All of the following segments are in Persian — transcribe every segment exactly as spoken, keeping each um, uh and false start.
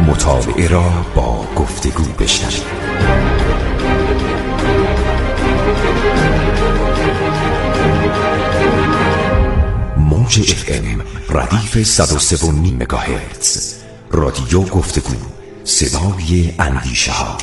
مطالعه را با گفتگو بشنوید. موج اف ام ردیف صد و سه و نیم مگاهرتز، رادیو گفتگو، صدای اندیشه ها.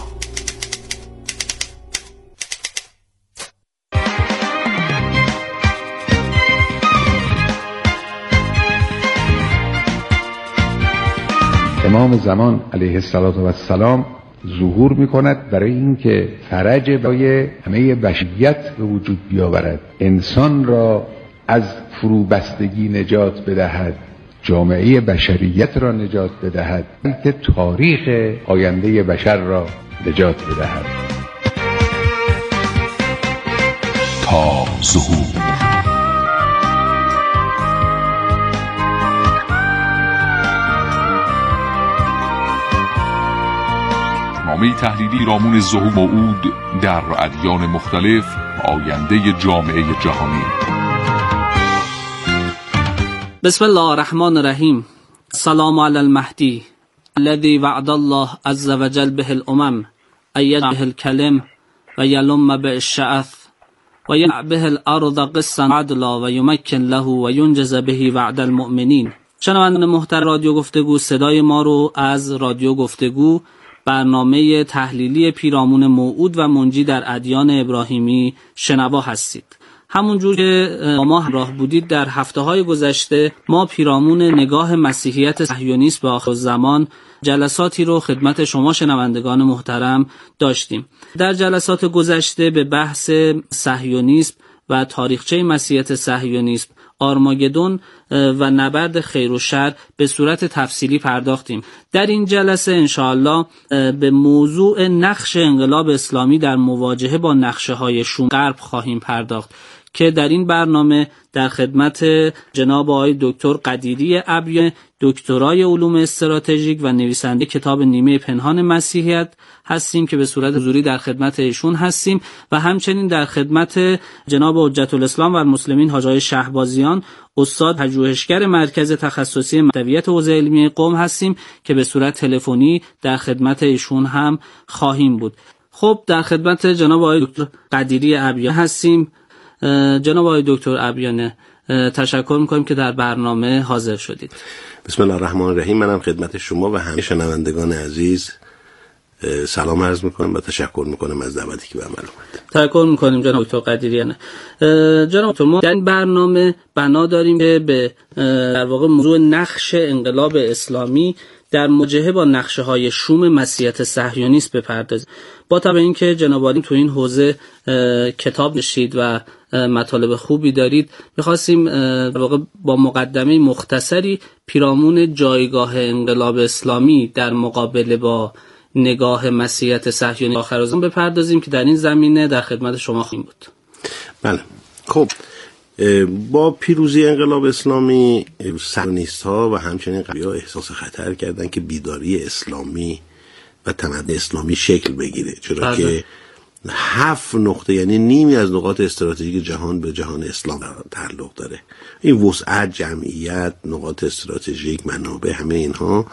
امام زمان علیه السلام ظهور می کند برای اینکه فرج برای همه بشریت به وجود بیاورد، انسان را از فروبستگی نجات بدهد، جامعه بشریت را نجات بدهد، که تاریخ آینده بشر را نجات بدهد. تا ظهور نامه تحلیلی رامون ظهور موعود در ادیان مختلف، آینده جامعه جهانی. بسم الله الرحمن الرحیم. سلام علی المهدی الذي وعد الله عز وجل به الامم اید به الکلم و یلم به الشعث و یمع به الارض قسطا عدلا و یمکن له و ینجز به وعد المؤمنین. شنوندگان محترم رادیو گفتگو، صدای ما رو از رادیو گفتگو، برنامه تحلیلی پیرامون موعود و منجی در ادیان ابراهیمی شنوا هستید. همونجور که ما همراه بودید در هفته‌های گذشته، ما پیرامون نگاه مسیحیت صهیونیست به آخر زمان جلساتی رو خدمت شما شنوندگان محترم داشتیم. در جلسات گذشته به بحث صهیونیسم و تاریخچه مسیحیت صهیونیسم، آرماگدون و نبرد خیر و شر به صورت تفصیلی پرداختیم. در این جلسه انشاءالله به موضوع نقش انقلاب اسلامی در مواجهه با نقشه‌های شوم غرب خواهیم پرداخت که در این برنامه در خدمت جناب آقای دکتر قدیری ابیان، دکترای علوم استراتژیک و نویسنده کتاب نیمه پنهان مسیحیت هستیم که به صورت حضوری در خدمت ایشون هستیم و همچنین در خدمت جناب حجت الاسلام و المسلمین حاجی آقای شهبازیان، استاد پژوهشگر مرکز تخصصی محتویات حوزه علمی قم هستیم که به صورت تلفنی در خدمت ایشون هم خواهیم بود. خب در خدمت جناب آقای دکتر قدیری ابیان هستیم. جناب آقای دکتر ابیان، تشکر میکنیم که در برنامه حاضر شدید. بسم الله الرحمن الرحیم. منم خدمت شما و همه شنوندگان عزیز سلام عرض میکنم و تشکر میکنم از دعوتی که به عمل اومد. تشکر میکنیم جناب دکتر قدیریان. جناب دکتر، ما در این برنامه بنا داریم که به در واقع موضوع نقش انقلاب اسلامی در مواجهه با نقشه‌های شوم مسیحیت صهیونیست بپردازیم. با توجه به اینکه جناب عالی تو این حوزه کتاب نوشتید و مطالب خوبی دارید، می‌خواستیم در واقع با مقدمه مختصری پیرامون جایگاه انقلاب اسلامی در مقابله با نگاه مسیحیت صهیونی آخر زمان بپردازیم که در این زمینه در خدمت شما خواهیم بود. بله. خب با پیروزی انقلاب اسلامی، صهیونیست‌ها و همچنین غربی‌ها احساس خطر کردند که بیداری اسلامی و تمدن اسلامی شکل بگیره، چرا بله. که هفت نقطه، یعنی نیمی از نقاط استراتژیک جهان به جهان اسلام تعلق داره. این وسعت، جمعیت، نقاط استراتژیک، منابع، همه اینها،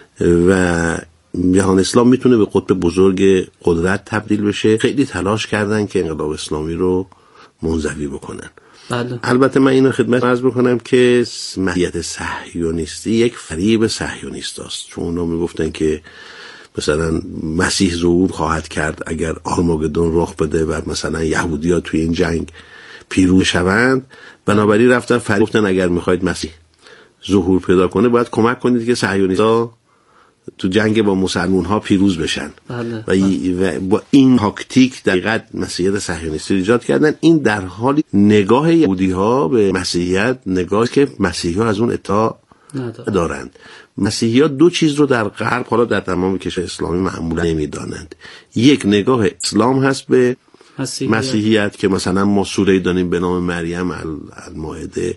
و جهان اسلام میتونه به قطب بزرگ قدرت تبدیل بشه. خیلی تلاش کردن که انقلاب اسلامی رو منزوی بکنن. بله. البته من اینو خدمت عرض بکنم که مسیحیت صهیونیستی یک فریب صهیونیست است، چون اونا میگفتن که مثلا مسیح ظهور خواهد کرد اگر آرماگدون رخ بده و مثلا یهودی‌ها توی این جنگ پیروز شوند، بنابراین رفتن فریب گفتن اگر میخواید مسیح ظهور پیدا کنه باید کمک کنید که صهیونیست‌ها تو جنگ با مسلمان ها پیروز بشن. بله. و, و با این تاکتیک در حقیقت مسیحیت صهیونیستی ایجاد کردن. این در حالی نگاه یهودی ها به مسیحیت نگاهی که مسیحی ها از اون اطلاع دارند. مسیحی ها دو چیز رو در غرب، حالا در تمام کشور اسلامی معمولا نمیدانند. یک، نگاه اسلام هست به مسیحیت, مسیحیت که مثلا ما سوره‌ای داریم به نام مریم المائده،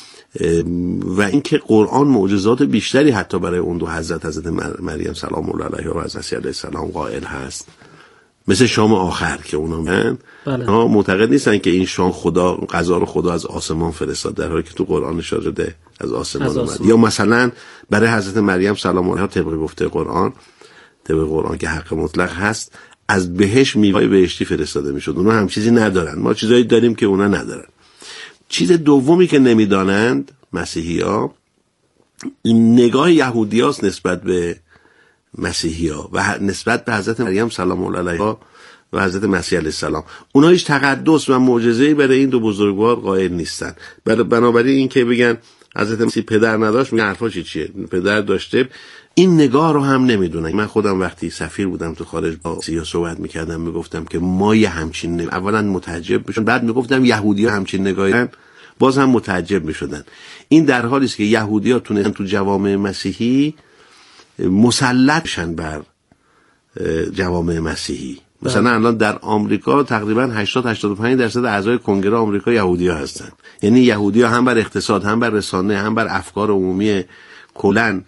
و اینکه قرآن معجزات بیشتری حتی برای اون دو حضرت، حضرت مریم سلام الله علیها و حضرت عیسی علیه السلام قائل هست مثل شام آخر که اونا من بله. ها معتقد نیستن که این شام خدا غذا رو خدا از آسمان فرستاد، در حالی که تو قرآن اشاره شده از آسمان از اومد. آسمان. یا مثلا برای حضرت مریم سلام علیها طبق گفته قرآن، طبق قرآن که حق مطلق هست، از بهشت میوه بهشتی فرستاده میشد. اونا هم چیزی ندارن، ما چیزایی داریم که اونا ندارن. چیز دومی که نمیدانند مسیحی‌ها، نگاه یهودیاست نسبت به مسیحی‌ها و نسبت به حضرت مریم سلام الله علیها و حضرت مسیح علیه السلام. اونها هیچ تقدس و معجزه‌ای برای این دو بزرگوار قائل نیستن. بنابراین این که بگن حضرت مسیح پدر نداشت، میگن حرفا چی چیه، پدر داشته، این نگاه رو هم نمیدونن. من خودم وقتی سفیر بودم تو خارج با مسیحا صحبت میکردم، میگفتم که ما یه همچین نگاه. اولا متعجب میشن، بعد میگفتم یهودی‌ها همچین نگاهی دارن، باز هم متعجب میشدن. این در حالی است که یهودی‌ها تونن تو جوامع مسیحی مسلط بشن بر جوامع مسیحی. مثلا الان در آمریکا تقریبا هشتاد تا هشتاد و پنج درصد اعضای کنگره آمریکا یهودی‌ها هستن. یعنی یهودی‌ها هم بر اقتصاد، هم بر رسانه، هم بر افکار عمومی کلاً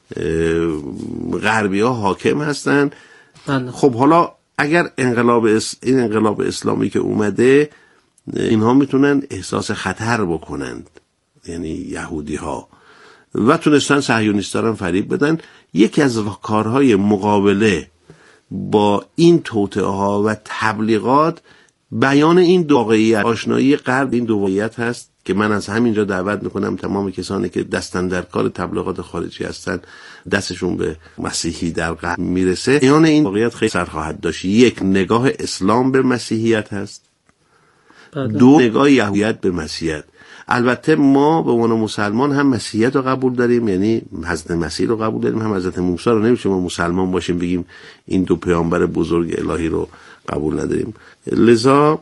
غربی‌ها حاکم هستن. بله. خب حالا اگر انقلاب اس... این انقلاب اسلامی که اومده، اینها میتونن احساس خطر بکنند، یعنی یهودی‌ها، و تونستن صهیونیست‌ها رو فریب بدن. یکی از کارهای مقابله با این توطئه‌ها و تبلیغات بیان این واقعیت، آشنایی غرب این دو واقعیت هست که من از همینجا دعوت میکنم تمام کسانی که دستن در کار تبلیغات خارجی هستن، دستشون به مسیحی در غرب میرسه، بیان این واقعیت خیلی سر خواهد داشت. یک، نگاه اسلام به مسیحیت هست. بله. دو، نگاه یهودیت به مسیحیت. البته ما به عنوان مسلمان هم مسیحیت رو قبول داریم، یعنی حضرت مسیح رو قبول داریم، هم حضرت موسی رو. نمیشه ما مسلمان باشیم بگیم این دو پیامبر بزرگ الهی رو قبول نداریم. لذا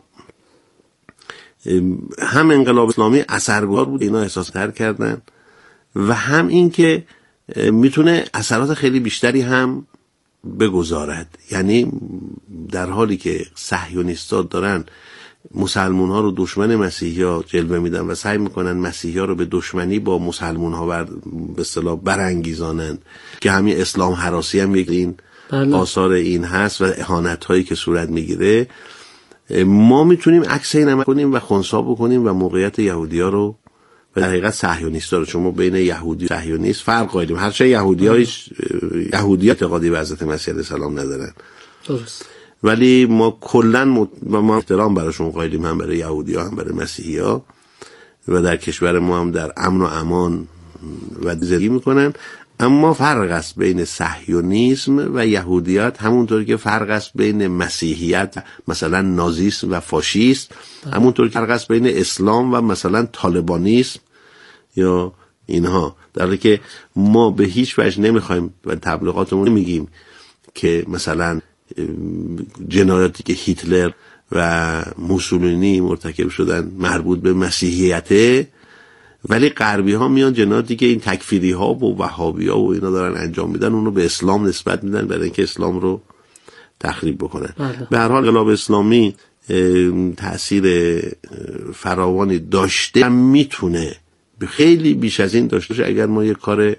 هم انقلاب اسلامی اثرگذار بود، اینا احساس تر کردن، و هم این که میتونه اثرات خیلی بیشتری هم بگذارد. یعنی در حالی که صهیونیست‌ها دارن مسلمان ها رو دشمن مسیحی ها جلوه میدن و سعی میکنن مسیحی ها رو به دشمنی با مسلمان ها بر به اصطلاح برانگیزانند، که همین اسلام هراسی هم یک این بله. آثار این هست و اهانت هایی که صورت میگیره. ما میتونیم عکس این عمل کنیم و خنثی بکنیم و موقعیت یهودی ها رو و در حقیقت صهیونیستا رو، چون ما بین یهودی و صهیونیست فرق قائلیم، هرچند یهودی ها هیچ یهودی اعتقادی به حضرت مسیح علیه السلام ندارن، درست، ولی ما کلن مت... ما احترام براشون قائلیم، هم برای یهودی ها هم برای مسیحی ها، و در کشور ما هم در امن و امان و زندگی میکنن. اما فرق است بین صهیونیسم و یهودیت، همونطور که فرق است بین مسیحیت مثلا نازیسم و فاشیست، همونطور که فرق است بین اسلام و مثلا طالبانیسم یا اینها. در حالی که ما به هیچ وجه نمیخوایم و تبلیغاتمون نمیگیم که مثلا جنایاتی که هیتلر و موسولینی مرتکب شدن مربوط به مسیحیته، ولی غربی ها میان جنایاتی که این تکفیری ها و وهابی ها و اینا دارن انجام میدن اونو به اسلام نسبت میدن برای اینکه اسلام رو تخریب بکنن. بله. به هر حال انقلاب اسلامی تأثیر فراوانی داشته، میتونه خیلی بیش از این داشته باشه اگر ما یک کار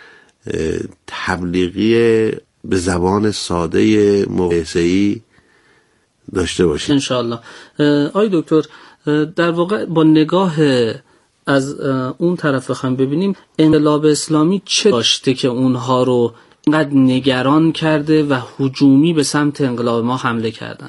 تبلیغی به زبان ساده مقایسه‌ای داشته باشیم انشاءالله. آی دکتر، در واقع با نگاه از اون طرف بخوایم ببینیم انقلاب اسلامی چه داشته که اونها رو اینقدر نگران کرده و هجومی به سمت انقلاب ما حمله کردن؟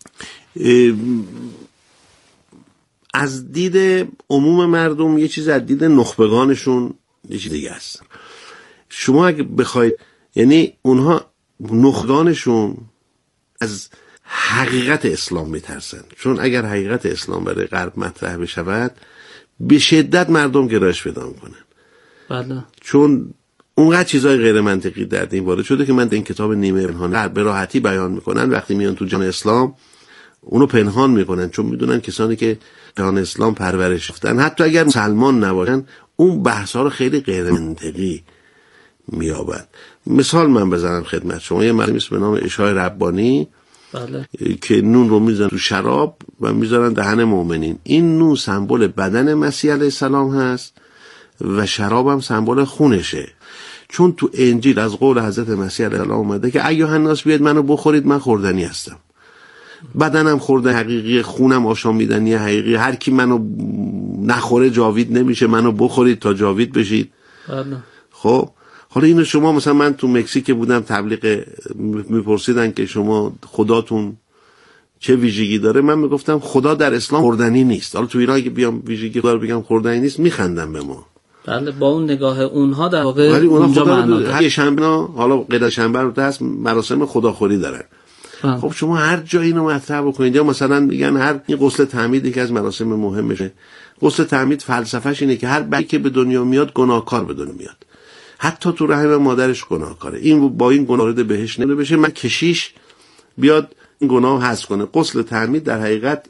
از دید عموم مردم یه چیز، از دید نخبگانشون یه چیز دیگه است. شما اگه بخواید، یعنی اونها نخبگانشون از حقیقت اسلام میترسن، چون اگر حقیقت اسلام برای غرب مطرح بشود به شدت مردم گرایش پیدا میکنن. بله. چون اونقدر چیزای غیر منطقی در این وارد شده که من این کتاب نیمه پنهان به راحتی بیان میکنن. وقتی میان تو جهان اسلام اونو پنهان میکنن، چون میدونن کسانی که جهان اسلام پرورش یافتن حتی اگر مسلمان نباشن اون بحثا رو خیلی غیر منطقی میابد. مثال من بزنم خدمت شما، یه مردمی به نام اشای ربانی، بله، که نون رو میزنن تو شراب و میذارن دهن مؤمنین. این نون سمبل بدن مسیح علیه السلام هست و شراب هم سمبل خونشه، چون تو انجیل از قول حضرت مسیح علیه السلام اومده که ایها الناس بیاید منو بخورید من خوردنی هستم. بدنم خورده حقیقی، خونم آشامیدنی حقیقی، هر کی منو نخوره جاوید نمیشه، منو بخورید تا جاوید بشید. بله. خب حالا اینو شما مثلا من تو مکزیک بودم تبلیغ، میپرسیدن که شما خداتون چه ویژگی داره، من میگفتم خدا در اسلام خوردنی نیست. حالا تو ایران اگه بیام ویژگی خدا رو بگم خوردنی نیست میخندن به ما. بله با اون نگاه اونها در واقع ولی اونجا معنا داره. هر شنبه حالا غیر شنبه رو هست مراسم خداخوری دارن. آه. خب شما هر جا اینو مطرح بکنید، یا مثلا میگن هر این غسل تعمید یکی از مراسم مهمشه. غسل تعمید فلسفهش اینه که هر بچه‌ای که به دنیا میاد گناهکار به دنیا میاد، حتی تو رحم مادرش گناهکاره. این با این گناه وارد بهشت نمیشه بشه. من کشیش بیاد این گناه حذف کنه. غسل تعمید در حقیقت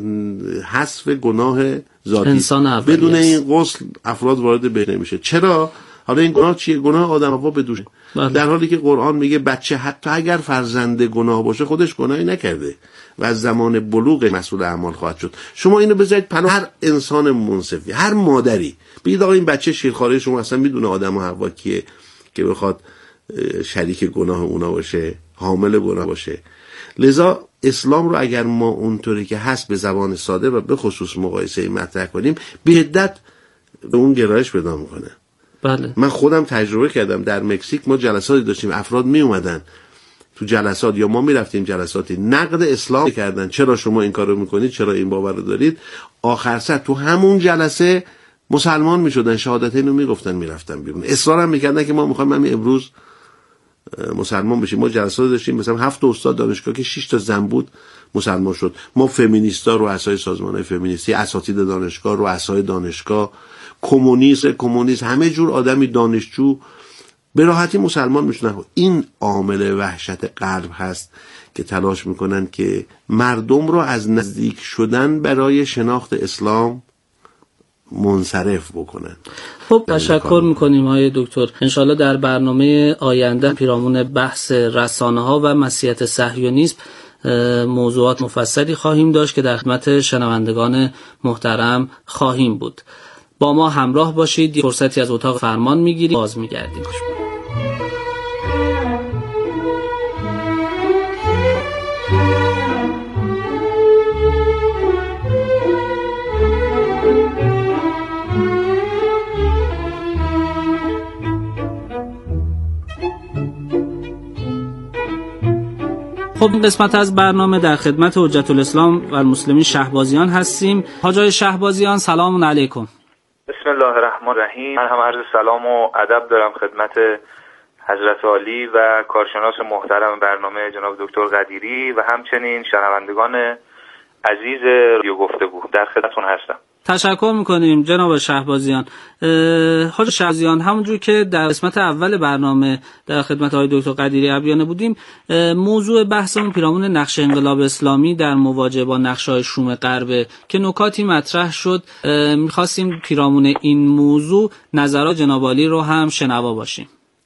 حذف گناه ذاتی است. بدون این غسل افراد وارد بهشت نمیشه. چرا؟ حالا این گناه چیه؟ گناه آدم ها بدوشه. در حالی که قرآن میگه بچه حتی اگر فرزند گناه باشه خودش گناهی نکرده و از زمان بلوغ مسئول اعمال خواهد شد. شما اینو بذارید پناه هر انسان منصفی، هر مادری. بگید آقا این بچه شیرخواره شما اصلا میدونه آدم و حوا کیه که بخواد شریک گناه اونا باشه، حامل گناه باشه. لذا اسلام رو اگر ما اونطوری که هست به زبان ساده و به خصوص مقایسه مطرح کنیم به شدت به اون گرایش پیدا میکنه. بله. من خودم تجربه کردم در مکزیک، ما جلساتی داشتیم، افراد می اومدن تو جلسات یا ما می رفتیم جلساتی، نقد اسلام کردن، چرا شما این کارو میکنید، چرا این باور رو دارید. آخر سر تو همون جلسه مسلمان میشدن، شهادتین رو میگفتن، میرفتن بیرون، اصرار هم میکردن که ما میخوایم همین امروز مسلمان بشیم. ما جلسات داشتیم مثلا هفت استاد دانشگاه که شش تا زن بود مسلمان شد. ما فمینیستا، رؤسای سازمان‌های فمینیستی، اساتید دانشگاه، رؤسای دانشگاه، کمونیست کمونیست همه جور آدمی دانشجو به راحتی مسلمان میشن. این عامل وحشت غرب هست که تلاش میکنن که مردم رو از نزدیک شدن برای شناخت اسلام منصرف بکنن. خب تشکر میکنیم آقای دکتر. انشالله در برنامه آینده پیرامون بحث رسانه ها و مسیحیت صهیونیسم موضوعات مفصلی خواهیم داشت که در خدمت شنوندگان محترم خواهیم بود. با ما همراه باشید. فرصتی از اتاق فرمان میگیریم، باز میگردیم. خب این قسمت از برنامه در خدمت حجت الاسلام و المسلمین شهبازیان هستیم. حاج شهبازیان سلام علیکم. بسم الله الرحمن الرحیم. من هم عرض سلام و ادب دارم خدمت حضرت عالی و کارشناس محترم برنامه جناب دکتر قدیری و همچنین شنوندگان عزیز رادیو گفتگو. در خدمتتون هستم. تشکر میکنیم جناب شهبازیان. حاج شهبازیان، همونجور که در قسمت اول برنامه در خدمت آقای دکتر قدیری ابیانه بودیم، موضوع بحثمون پیرامون نقش انقلاب اسلامی در مواجهه با نقش‌های شوم غرب که نکاتی مطرح شد. میخواستیم پیرامون این موضوع نظرات جناب عالی رو هم شنوا باشیم.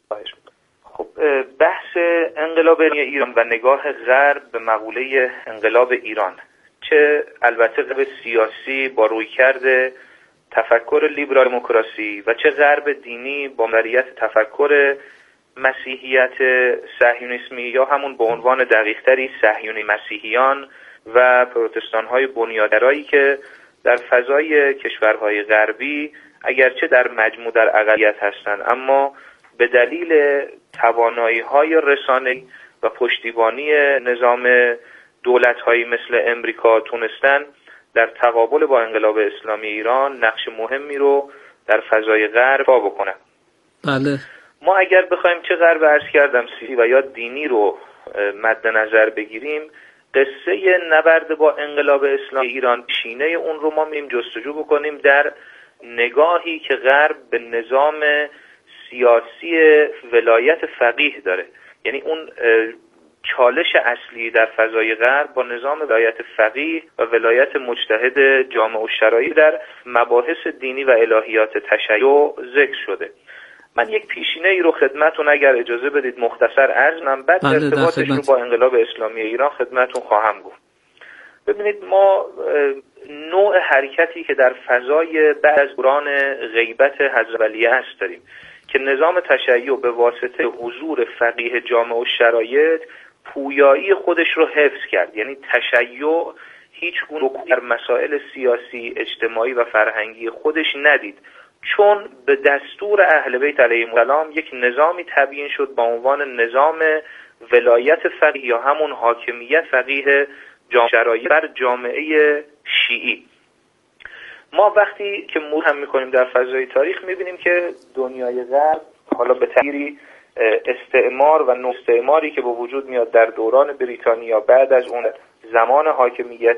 خب بحث انقلاب ایران و نگاه غرب به مقوله انقلاب ایران، چه البته غرب سیاسی با رویکرد تفکر لیبرال دموکراسی و چه غرب دینی با محوریت تفکر مسیحیت صهیونیسمی یا همون به عنوان دقیق‌تری صهیونی مسیحیان و پروتستان‌های بنیادگرایی که در فضای کشورهای غربی اگرچه در مجموع در اقلیت هستند اما به دلیل توانایی‌های رسانه‌ای و پشتیبانی نظام دولت‌هایی مثل امریکا تونستن در تقابل با انقلاب اسلامی ایران نقش مهمی رو در فضای غرب پا بکنن. بله. ما اگر بخوایم چه غرب عرض کردم سیاسی و یا دینی رو مد نظر بگیریم، قصه نبرد با انقلاب اسلامی ایران شینه اون رو ما می‌ریم جستجو بکنیم در نگاهی که غرب به نظام سیاسی ولایت فقیه داره. یعنی اون چالش اصلی در فضای غرب با نظام ولایت فقیه و ولایت مجتهد جامع الشرایع در مباحث دینی و الهیات تشیع ذکر شده. من یک پیشینه ای رو خدمتون اگر اجازه بدید مختصر عرض کنم، بعد ارتباطش رو با انقلاب اسلامی ایران خدمتون خواهم گفت. ببینید ما نوع حرکتی که در فضای بعد از دوران غیبت حضرت ولیعصر داریم که نظام تشیع به واسطه حضور فقیه جامع الشرایع پویایی خودش رو حفظ کرد. یعنی تشیع هیچ گونه در مسائل سیاسی، اجتماعی و فرهنگی خودش ندید، چون به دستور اهل بیت علیهم السلام یک نظامی تبیین شد با عنوان نظام ولایت فقیه یا همون حاکمیت فقیه شرایط بر جامعه شیعی. ما وقتی که مرور هم میکنیم در فضای تاریخ میبینیم که دنیای غرب حالا به تعبیری استعمار و نو استعماری که به وجود میاد در دوران بریتانیا بعد از اون زمان حاکمیت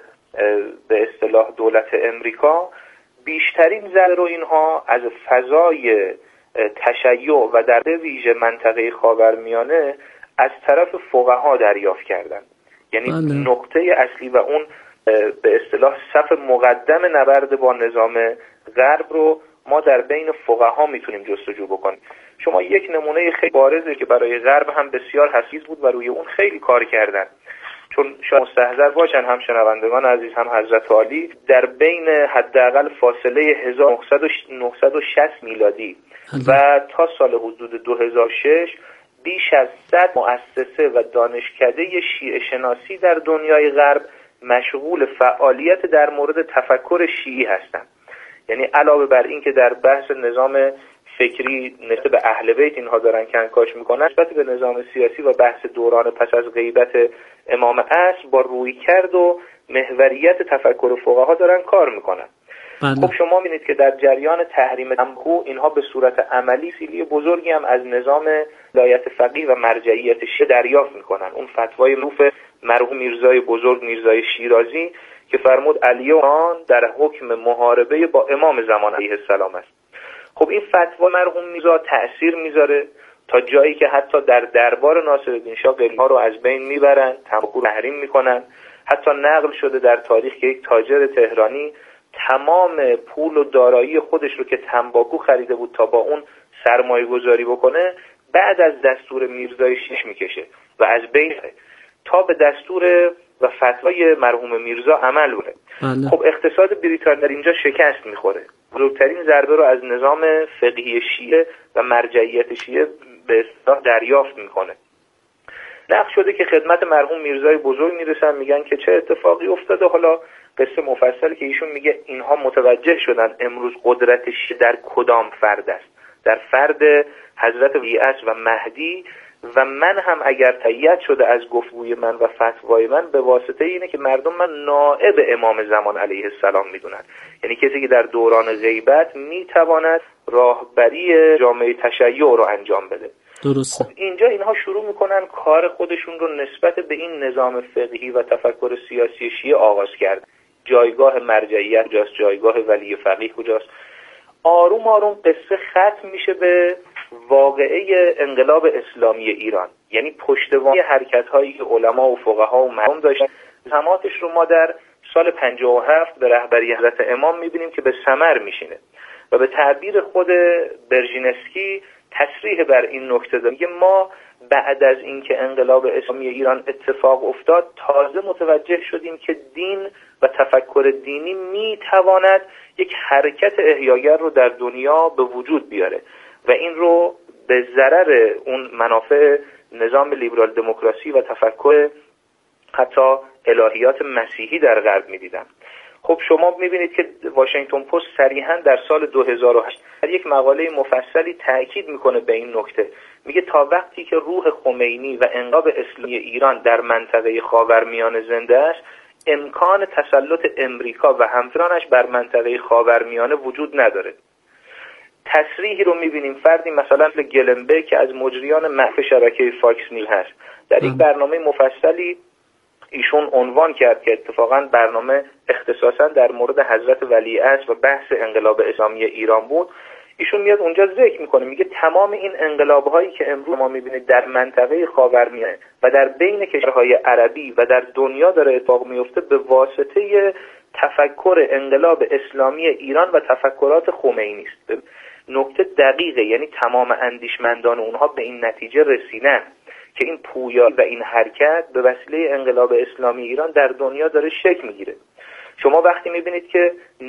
به اصطلاح دولت امریکا، بیشترین ضرر رو اینها از فضای تشیع و در ویژه منطقه خاورمیانه از طرف فقها دریافت کردن. یعنی بله. نقطه اصلی و اون به اصطلاح صف مقدم نبرد با نظام غرب رو ما در بین فقها میتونیم جستجو بکنیم. شما یک نمونه خیلی بارزه که برای غرب هم بسیار حسیس بود و روی اون خیلی کار کردن، چون شاید مستحضر باشن هم شنوندگان عزیز هم حضرت عالی، در بین حداقل فاصله هزار و نهصد و شصت میلادی و تا سال حدود دو هزار و شش بیش از صد مؤسسه و دانشکده شیعه شناسی در دنیای غرب مشغول فعالیت در مورد تفکر شیعی هستند. یعنی علاوه بر این که در بحث نظام فکری نسبت به اهل بیت اینها دارن کنکاش میکنن، نسبت به نظام سیاسی و بحث دوران پس از غیبت امام عصر با رویکرد و محوریت تفکر فقها دارن کار میکنن. خب شما می‌بینید که در جریان تحریم تنباکو اینها به صورت عملی سیلی بزرگی هم از نظام ولایت فقیه و مرجعیت شیعه دریافت میکنن. اون فتوای معروف مرحوم میرزای بزرگ میرزای شیرازی که فرمود علی آن در حکم محاربه با امام زمان علیه السلام است. خب این فتوا مرحوم میرزا تأثیر میذاره تا جایی که حتی در دربار ناصرالدین شاه قلی‌ها رو از بین میبرن، تنباکو رو تحریم میکنن. حتی نقل شده در تاریخ که یک تاجر تهرانی تمام پول و دارایی خودش رو که تنباکو خریده بود تا با اون سرمایه گذاری بکنه بعد از دستور میرزای شیش میکشه و از بین تا به دستور و فتوای مرحوم میرزا عمل بوده. بله. خب اقتصاد بریتانیا در اینجا شکست میخوره. بزرگترین ضربه رو از نظام فقهی شیعه و مرجعیت شیعه به اصطلاح دریافت میکنه. نقل شده که خدمت مرحوم میرزای بزرگ میرسن، میگن که چه اتفاقی افتاده. حالا قصه مفصل که ایشون میگه اینها متوجه شدن امروز قدرت شیعه در کدام فرد است، در فرد حضرت ولیعصر و مهدی، و من هم اگر تایید شده از گفتگوی من و فتوای من به واسطه اینه که مردم من نائب امام زمان علیه السلام میدونن، یعنی کسی که در دوران غیبت میتواند راهبری جامعه تشیع رو انجام بده. درسته. خب اینجا اینها شروع میکنن کار خودشون رو نسبت به این نظام فقهی و تفکر سیاسی شیعه آغاز کرد. جایگاه مرجعیت کجاست، جایگاه ولی فقیه کجاست. آروم آروم قصه ختم میشه به واقعه انقلاب اسلامی ایران، یعنی پشتوانه حرکت هایی که علما و فقها و مردم داشتن. سماتش رو ما در سال پنجاه و هفت به رهبری حضرت امام میبینیم که به ثمر میشینه و به تعبیر خود برژینسکی تصریح بر این نکته داره. میگه ما بعد از اینکه انقلاب اسلامی ایران اتفاق افتاد تازه متوجه شدیم که دین و تفکر دینی میتواند یک حرکت احیاگر رو در دنیا به وجود بیاره و این رو به ضرر اون منافع نظام لیبرال دموکراسی و تفکر حتی الهیات مسیحی در غرب میدیدن. خب شما میبینید که واشنگتن پست صریحاً در سال دو هزار و هشت در یک مقاله مفصلی تاکید میکنه به این نکته. میگه تا وقتی که روح خمینی و انقلاب اسلامی ایران در منطقه خاورمیانه زنده است، امکان تسلط امریکا و همفرانش بر منطقه خاورمیانه وجود نداره. تصریحی رو میبینیم فردی مثلا مثل گلنبه که از مجریان معروف شبکه فاکس نیوز هست، در یک برنامه مفصلی ایشون عنوان کرد که اتفاقا برنامه اختصاصا در مورد حضرت ولیعصر و بحث انقلاب اسلامی ایران بود. ایشون میاد اونجا ذکر میکنه، میگه تمام این انقلاب‌هایی که امروز ما میبینید در منطقه خاورمیانه و در بین کشورهای عربی و در دنیا داره اتفاق میفته به واسطه تفکر انقلاب اسلامی ایران و تفکرات خمینی است. نکته دقیقه، یعنی تمام اندیشمندان اونها به این نتیجه رسیدن که این پویایی و این حرکت به وسیله انقلاب اسلامی ایران در دنیا داره شکل میگیره. شما وقتی میبینید که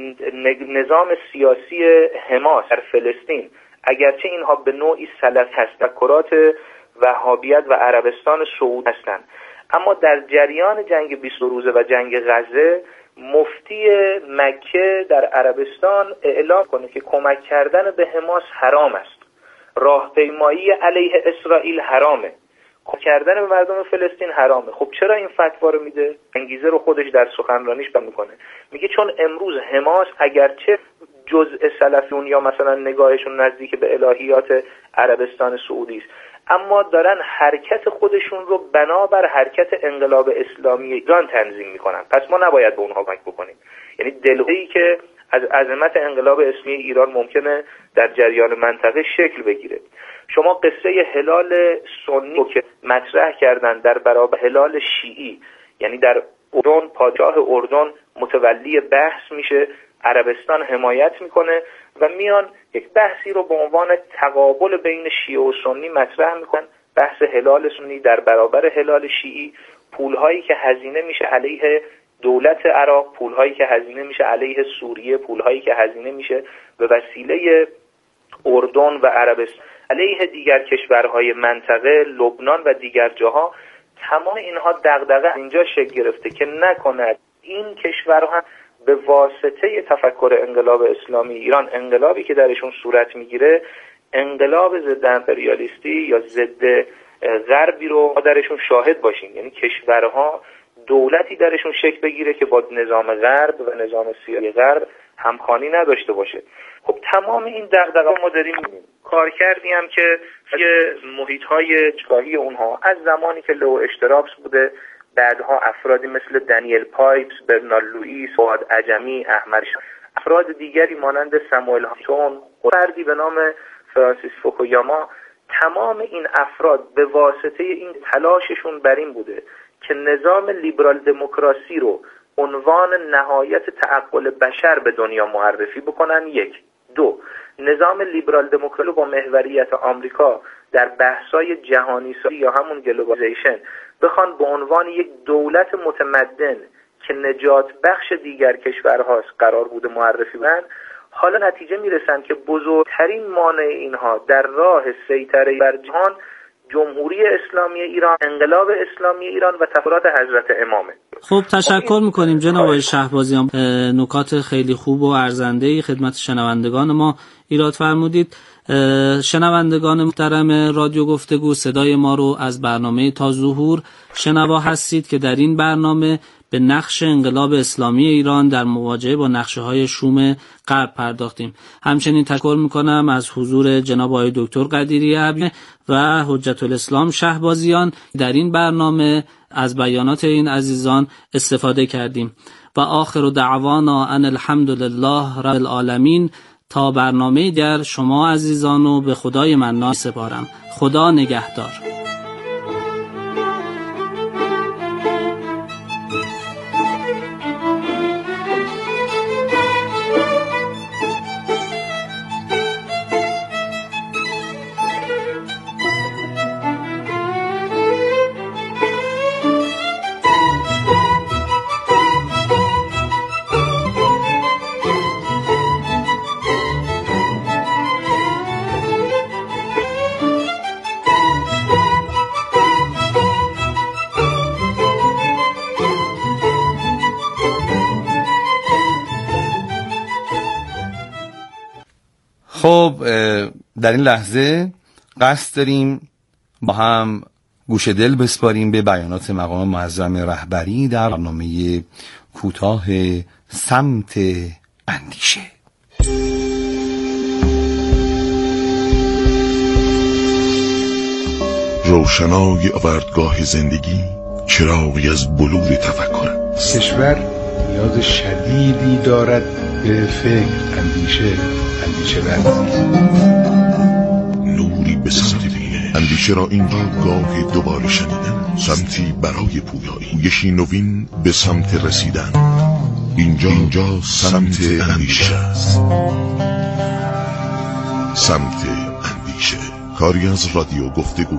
نظام سیاسی حماس در فلسطین، اگرچه اینها به نوعی سلف تفکرات وهابیت و عربستان سعود هستند. اما در جریان جنگ بیست روزه و جنگ غزه مفتی مکه در عربستان اعلام کنه که کمک کردن به حماس حرام است، راهپیمایی علیه اسرائیل حرامه، کمک کردن به مردم فلسطین حرامه. خب چرا این فتوا رو میده؟ انگیزه رو خودش در سخنرانیش بیان میکنه، میگه چون امروز حماس اگرچه جزء سلفیون یا مثلا نگاهشون نزدیک به الهیات عربستان سعودی است، اما دارن حرکت خودشون رو بنابر حرکت انقلاب اسلامی ایران تنظیم میکنن، پس ما نباید به اونها کمک بکنیم. یعنی دلهایی که از عظمت انقلاب اسلامی ایران ممکنه در جریان منطقه شکل بگیره. شما قصه هلال سنی رو که مطرح کردن در برابر هلال شیعی، یعنی در اردن پادشاه اردن متولی بحث میشه، عربستان حمایت میکنه و میان یک بحثی رو به عنوان تقابل بین شیعه و سنی مطرح میکنن، بحث هلال سنی در برابر هلال شیعی، پولهایی که هزینه میشه علیه دولت عراق، پولهایی که هزینه میشه علیه سوریه، پولهایی که هزینه میشه به وسیله اردن و عربستان علیه دیگر کشورهای منطقه، لبنان و دیگر جاها. تمام اینها دغدغه اینجا شکل گرفته که نکند این کشورها به واسطه تفکر انقلاب اسلامی ایران، انقلابی که درشون صورت میگیره، انقلاب ضد امپریالیستی یا ضد غربی رو درشون شاهد باشیم. یعنی کشورها دولتی درشون شکل بگیره که با نظام غرب و نظام سیاسی غرب همخوانی نداشته باشه. خب تمام این دغدغه ما داریم می‌بینیم. کار کردیم که محیط‌های چگاهی اونها از زمانی که لو اشتراکس بوده، بعدها افرادی مثل دنیل پایپس، برنارد لوئیس، فؤاد عجمی، احمد شاه، افراد دیگری مانند ساموئل هانتون، فردی به نام فرانسیس فوکویاما، تمام این افراد به واسطه این تلاششون بر این بوده که نظام لیبرال دموکراسی رو عنوان نهایت تعقل بشر به دنیا معرفی بکنن. یک. دو، نظام لیبرال دموکراسی با محوریت آمریکا در بحث‌های جهانی سازی یا همون گلوبالیزیشن بخوان به عنوان یک دولت متمدن که نجات بخش دیگر کشورهاست قرار بوده معرفی بشن. حالا نتیجه میرسن که بزرگترین مانع اینها در راه سیطره بر جهان جمهوری اسلامی ایران، انقلاب اسلامی ایران و تفکرات حضرت امامه. خب تشکر میکنیم جناب آقای شهبازیان، نکات خیلی خوب و ارزنده‌ای خدمت شنوندگان ما ایراد فرمودید. شنوندگان محترم رادیو گفتگو، صدای ما رو از برنامه تا ظهور شنوا هستید که در این برنامه به نقش انقلاب اسلامی ایران در مواجهه با نقشه‌های شوم غرب پرداختیم. همچنین تشکر میکنم از حضور جناب آقای دکتر قدیری عبی و حجت الاسلام شهبازیان. در این برنامه از بیانات این عزیزان استفاده کردیم و آخر دعوانا ان الحمد لله رب العالمین. تا برنامه دیگر شما عزیزانو به خدای منان سپارم. خدا نگهدار. خب در این لحظه قصد داریم با هم گوش دل بسپاریم به بیانات مقام معظم رهبری در برنامه کوتاه سمت اندیشه. روشنای آوردگاه زندگی، چراغی از بلور تفکر. کشور نیاز شدیدی دارد به فکر، اندیشه، اندیشه ورزی، نوری به سمت بینه. اندیشه را اینجا گاه دوباره شنیدن، سمتی برای پویایی، گویشی نوین به سمت رسیدن. اینجا اینجا سمت اندیشه است. سمت اندیشه، کاری از رادیو گفتگو.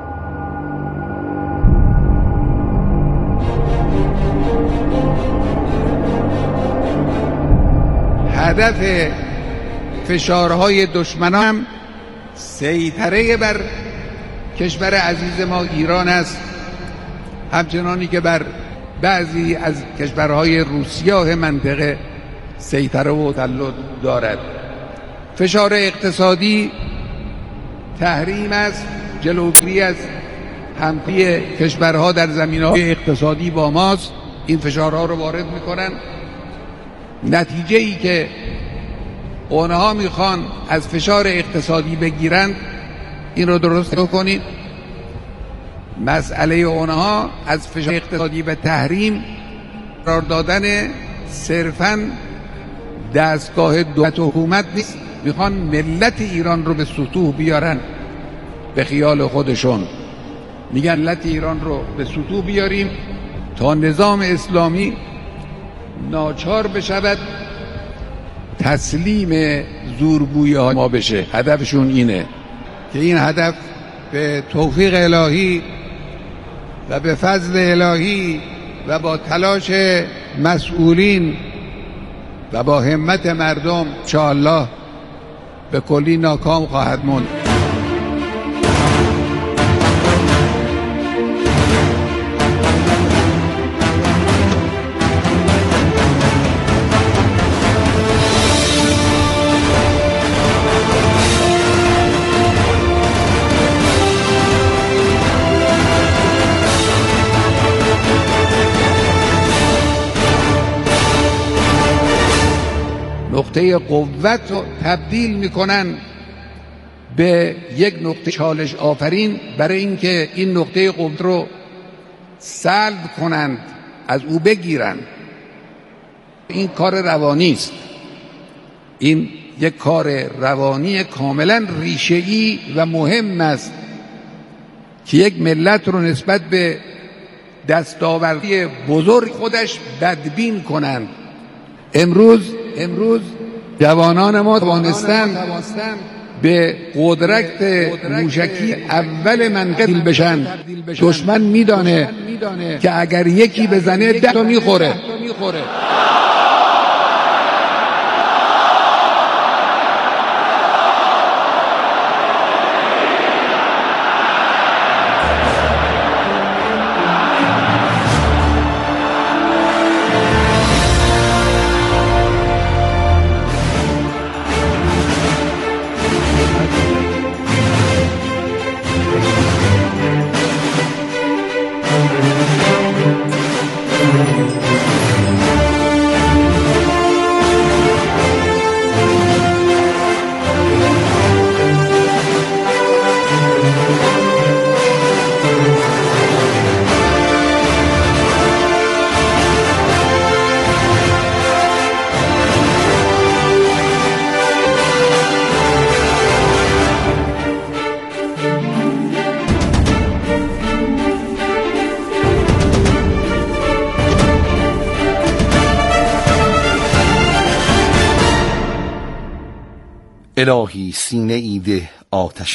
هدف فشارهای دشمنان سیطره بر کشور عزیز ما ایران است، همچنانی که بر بعضی از کشورهای روسیاه منطقه سیطره و تسلط دارد. فشار اقتصادی، تحریم است، جلوگیری از همتی کشورها در زمینه‌های اقتصادی با ماست. این فشارها رو وارد میکنن. نتیجه ای که اونها میخوان از فشار اقتصادی بگیرند، این رو درست کنید. مسئله اونها از فشار اقتصادی و تحریم قرار دادن صرفاً دستگاه دولت و حکومت نیست. میخوان ملت ایران رو به سطوح بیارن به خیال خودشون. میگن ملت ایران رو به سطوح بیاریم تا نظام اسلامی ناچار بشود تسلیم زورگویی ها ما بشه. هدفشون اینه که این هدف به توفیق الهی و به فضل الهی و با تلاش مسئولین و با همت مردم انشاءالله به کلی ناکام خواهد موند. نقطه قوت رو تبدیل میکنن به یک نقطه چالش آفرین برای اینکه این نقطه قوت رو سلب کنند، از او بگیرن. این کار روانی است. این یک کار روانی کاملا ریشه‌ای و مهم است که یک ملت رو نسبت به دستاوردی بزرگ خودش بدبین کنند. امروز امروز جوانان ما توانستند به قدرت موشکی اول منطقه تبدیل بشن. دشمن میدانه که اگر یکی بزنه ده تا میخوره. الهی سینه ایده آتش